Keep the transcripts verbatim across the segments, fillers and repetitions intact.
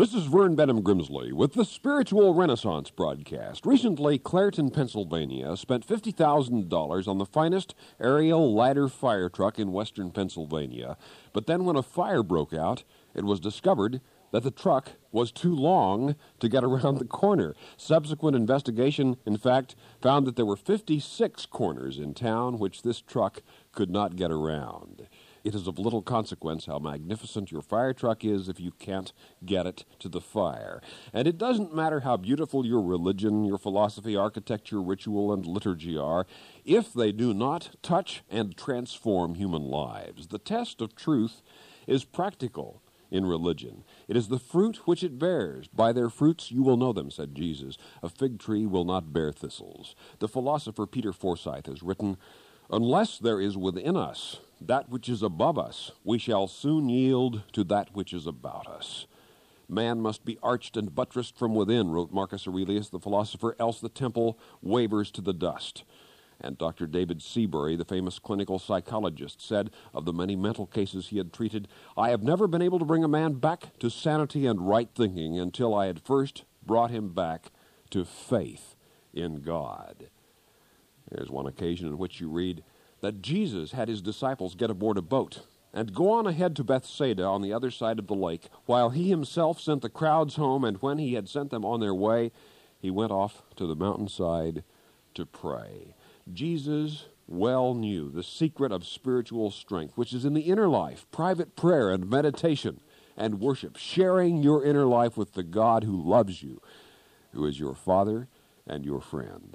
This is Vern Benham Grimsley with the Spiritual Renaissance broadcast. Recently, Clairton, Pennsylvania spent fifty thousand dollars on the finest aerial ladder fire truck in western Pennsylvania. But then when a fire broke out, it was discovered that the truck was too long to get around the corner. Subsequent investigation, in fact, found that there were fifty-six corners in town which this truck could not get around. It is of little consequence how magnificent your fire truck is if you can't get it to the fire. And it doesn't matter how beautiful your religion, your philosophy, architecture, ritual, and liturgy are, if they do not touch and transform human lives. The test of truth is practical in religion. It is the fruit which it bears. By their fruits you will know them, said Jesus. A fig tree will not bear thistles. The philosopher Peter Forsyth has written, unless there is within us that which is above us, we shall soon yield to that which is about us. Man must be arched and buttressed from within, wrote Marcus Aurelius, the philosopher, else the temple wavers to the dust. And Doctor David Seabury, the famous clinical psychologist, said of the many mental cases he had treated, I have never been able to bring a man back to sanity and right thinking until I had first brought him back to faith in God. There's one occasion in which you read that Jesus had his disciples get aboard a boat and go on ahead to Bethsaida on the other side of the lake, while he himself sent the crowds home, and when he had sent them on their way, he went off to the mountainside to pray. Jesus well knew the secret of spiritual strength, which is in the inner life, private prayer and meditation and worship, sharing your inner life with the God who loves you, who is your Father and your friend.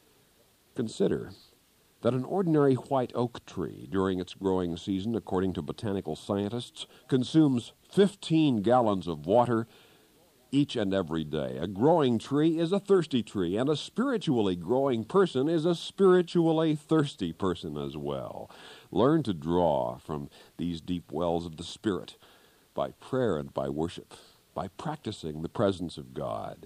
Consider that an ordinary white oak tree during its growing season, according to botanical scientists, consumes fifteen gallons of water each and every day. A growing tree is a thirsty tree, and a spiritually growing person is a spiritually thirsty person as well. Learn to draw from these deep wells of the Spirit by prayer and by worship, by practicing the presence of God.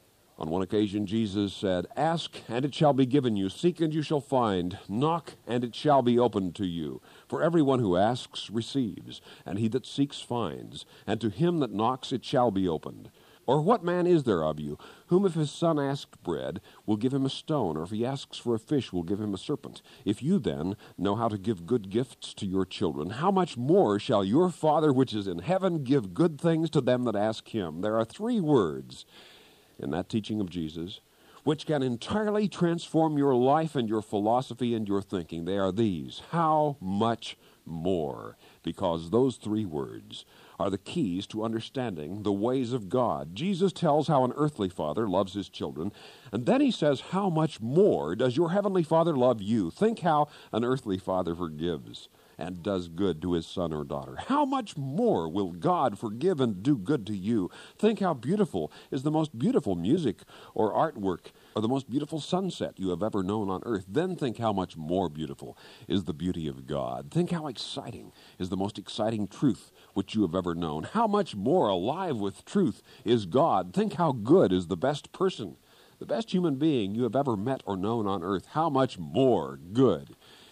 On one occasion, Jesus said, ask, and it shall be given you. Seek, and you shall find. Knock, and it shall be opened to you. For everyone who asks receives, and he that seeks finds. And to him that knocks it shall be opened. Or what man is there of you, whom if his son asks bread, will give him a stone? Or if he asks for a fish, will give him a serpent? If you then know how to give good gifts to your children, how much more shall your Father which is in heaven give good things to them that ask him? There are three words in that teaching of Jesus, which can entirely transform your life and your philosophy and your thinking. They are these: how much more? Because those three words are the keys to understanding the ways of God. Jesus tells how an earthly father loves his children, and then he says, how much more does your heavenly Father love you? Think how an earthly father forgives and does good to his son or daughter. How much more will God forgive and do good to you? Think how beautiful is the most beautiful music or artwork or the most beautiful sunset you have ever known on earth. Then think how much more beautiful is the beauty of God. Think how exciting is the most exciting truth which you have ever known. How much more alive with truth is God. Think how good is the best person, the best human being you have ever met or known on earth. How much more good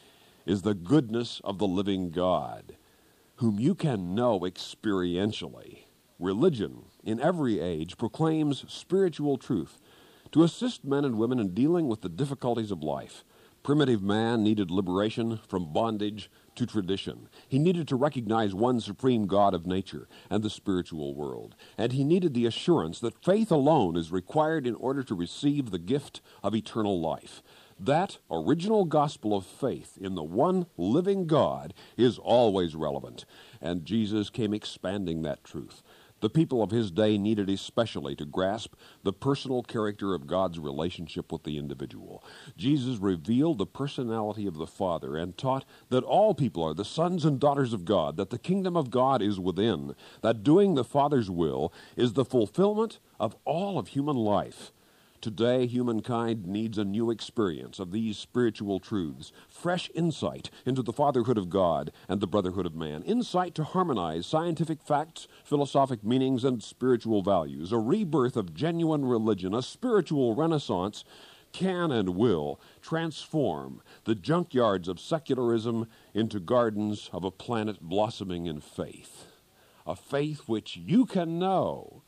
is the goodness of the living God, whom you can know experientially. Religion, in every age, proclaims spiritual truth to assist men and women in dealing with the difficulties of life. Primitive man needed liberation from bondage to tradition. He needed to recognize one supreme God of nature and the spiritual world. And he needed the assurance that faith alone is required in order to receive the gift of eternal life. That original gospel of faith in the one living God is always relevant, and Jesus came expanding that truth. The people of his day needed especially to grasp the personal character of God's relationship with the individual. Jesus revealed the personality of the Father and taught that all people are the sons and daughters of God, that the kingdom of God is within, that doing the Father's will is the fulfillment of all of human life. Today, humankind needs a new experience of these spiritual truths, fresh insight into the fatherhood of God and the brotherhood of man, insight to harmonize scientific facts, philosophic meanings, and spiritual values. A rebirth of genuine religion, a spiritual renaissance, can and will transform the junkyards of secularism into gardens of a planet blossoming in faith. A faith which you can know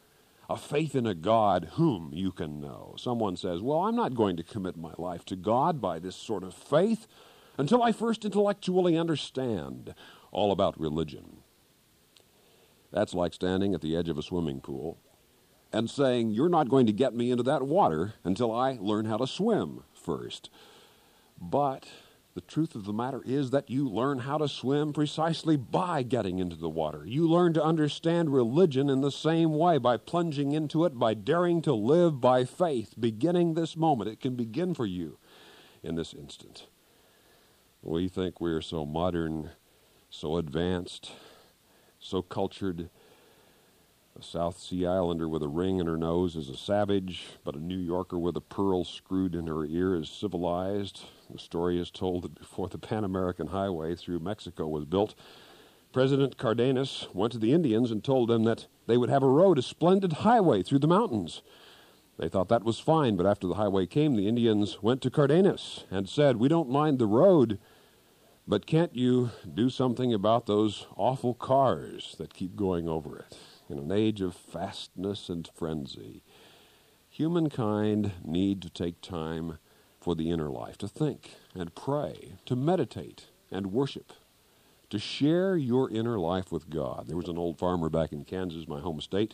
a faith in a God whom you can know. Someone says, well, I'm not going to commit my life to God by this sort of faith until I first intellectually understand all about religion. That's like standing at the edge of a swimming pool and saying, you're not going to get me into that water until I learn how to swim first. But the truth of the matter is that you learn how to swim precisely by getting into the water. You learn to understand religion in the same way, by plunging into it, by daring to live by faith, beginning this moment. It can begin for you in this instant. We think we're so modern, so advanced, so cultured. A South Sea Islander with a ring in her nose is a savage, but a New Yorker with a pearl screwed in her ear is civilized. The story is told that before the Pan American Highway through Mexico was built, President Cardenas went to the Indians and told them that they would have a road, a splendid highway through the mountains. They thought that was fine, but after the highway came, the Indians went to Cardenas and said, we don't mind the road, but can't you do something about those awful cars that keep going over it? In an age of fastness and frenzy, humankind need to take time for the inner life, to think and pray, to meditate and worship, to share your inner life with God. There was an old farmer back in Kansas, my home state.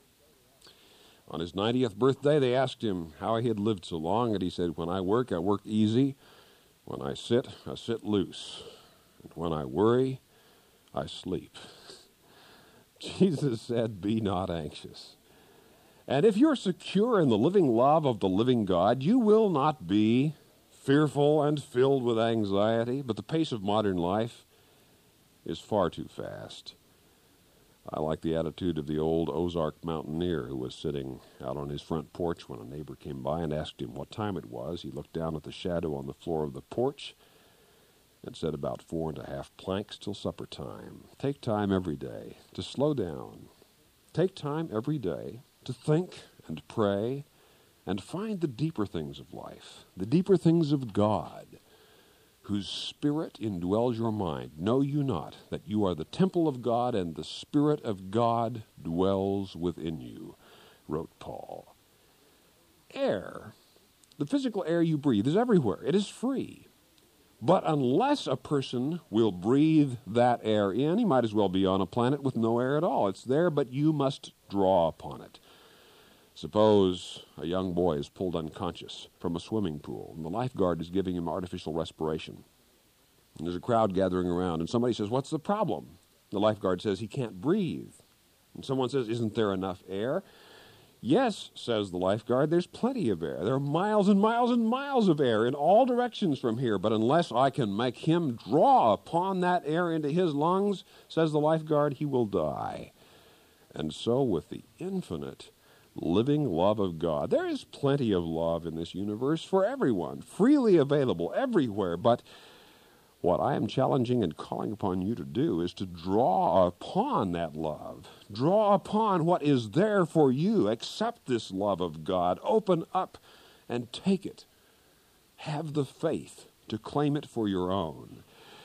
On his ninetieth birthday, they asked him how he had lived so long, and he said, when I work, I work easy. When I sit, I sit loose. And when I worry, I sleep. Jesus said, be not anxious. And if you're secure in the living love of the living God, you will not be fearful and filled with anxiety. But the pace of modern life is far too fast. I like the attitude of the old Ozark mountaineer who was sitting out on his front porch when a neighbor came by and asked him what time it was. He looked down at the shadow on the floor of the porch and said, about four and a half planks till supper time. Take time every day to slow down. Take time every day to think and pray and find the deeper things of life, the deeper things of God, whose Spirit indwells your mind. Know you not that you are the temple of God and the Spirit of God dwells within you, wrote Paul. Air, the physical air you breathe, is everywhere. It is free. But unless a person will breathe that air in, he might as well be on a planet with no air at all. It's there, but you must draw upon it. Suppose a young boy is pulled unconscious from a swimming pool, and the lifeguard is giving him artificial respiration. And there's a crowd gathering around, and somebody says, what's the problem? The lifeguard says, he can't breathe. And someone says, isn't there enough air? Yes, says the lifeguard, there's plenty of air. There are miles and miles and miles of air in all directions from here, but unless I can make him draw upon that air into his lungs, says the lifeguard, he will die. And so with the infinite living love of God, there is plenty of love in this universe for everyone, freely available everywhere, but what I am challenging and calling upon you to do is to draw upon that love. Draw upon what is there for you. Accept this love of God. Open up and take it. Have the faith to claim it for your own.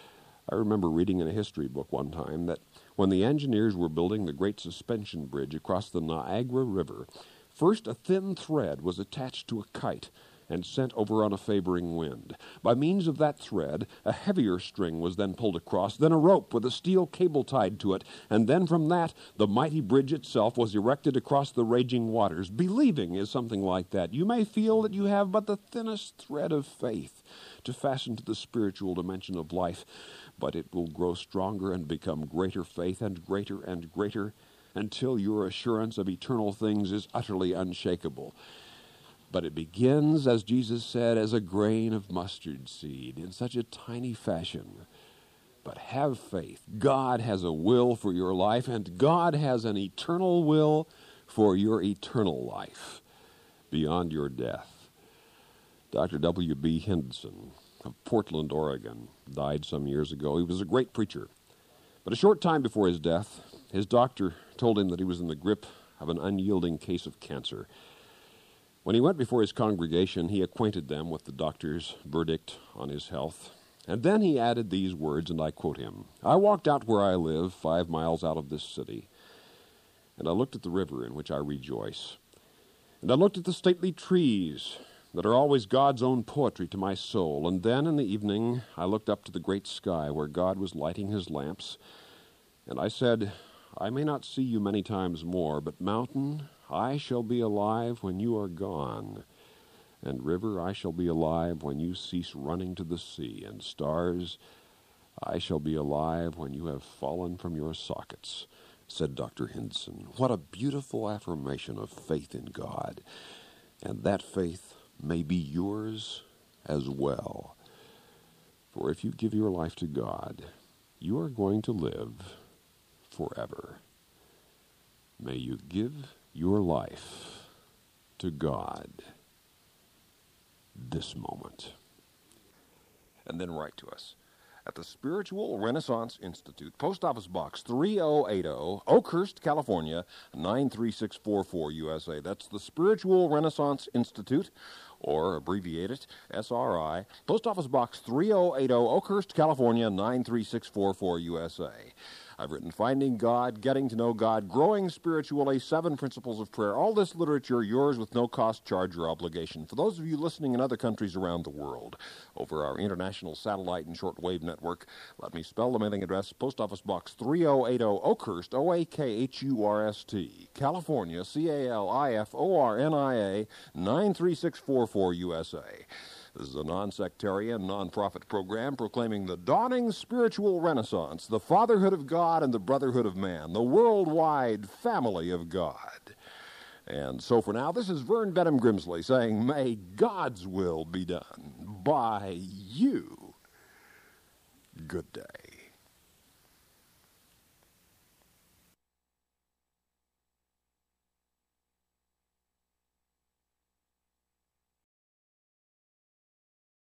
I remember reading in a history book one time that when the engineers were building the great suspension bridge across the Niagara River, first a thin thread was attached to a kite and sent over on a favoring wind. By means of that thread, a heavier string was then pulled across, then a rope with a steel cable tied to it, and then from that, the mighty bridge itself was erected across the raging waters. Believing is something like that. You may feel that you have but the thinnest thread of faith to fasten to the spiritual dimension of life, but it will grow stronger and become greater faith and greater and greater until your assurance of eternal things is utterly unshakable. But it begins, as Jesus said, as a grain of mustard seed in such a tiny fashion. But have faith. God has a will for your life, and God has an eternal will for your eternal life beyond your death. Doctor W B Henderson of Portland, Oregon, died some years ago. He was a great preacher. But a short time before his death, his doctor told him that he was in the grip of an unyielding case of cancer. When he went before his congregation, he acquainted them with the doctor's verdict on his health. And then he added these words, and I quote him, "I walked out where I live, five miles out of this city, And I looked at the river in which I rejoice. And I looked at the stately trees that are always God's own poetry to my soul. And then in the evening I looked up to the great sky where God was lighting his lamps. And I said, I may not see you many times more, but mountain, I shall be alive when you are gone. And river, I shall be alive when you cease running to the sea. And stars, I shall be alive when you have fallen from your sockets, said Doctor Henson. What a beautiful affirmation of faith in God. And that faith may be yours as well. For if you give your life to God, you are going to live forever. May you give your life to God this moment. And then write to us at the Spiritual Renaissance Institute, Post Office Box three oh eight oh, Oakhurst, California, nine three six four four, U S A. That's the Spiritual Renaissance Institute, or abbreviate it, S R I. Post Office Box three oh eight oh, Oakhurst, California, nine three six four four, U S A. I've written Finding God, Getting to Know God, Growing Spiritually, Seven Principles of Prayer. All this literature yours with no cost, charge, or obligation. For those of you listening in other countries around the world, over our international satellite and shortwave network, let me spell the mailing address, Post Office Box three oh eight oh, Oakhurst, O A K H U R S T, California, C A L I F O R N I A, nine three six four four, U S A. This is a non-sectarian, non-profit program proclaiming the dawning spiritual renaissance, the fatherhood of God and the brotherhood of man, the worldwide family of God. And so for now, this is Vern Benham Grimsley saying, may God's will be done by you. Good day.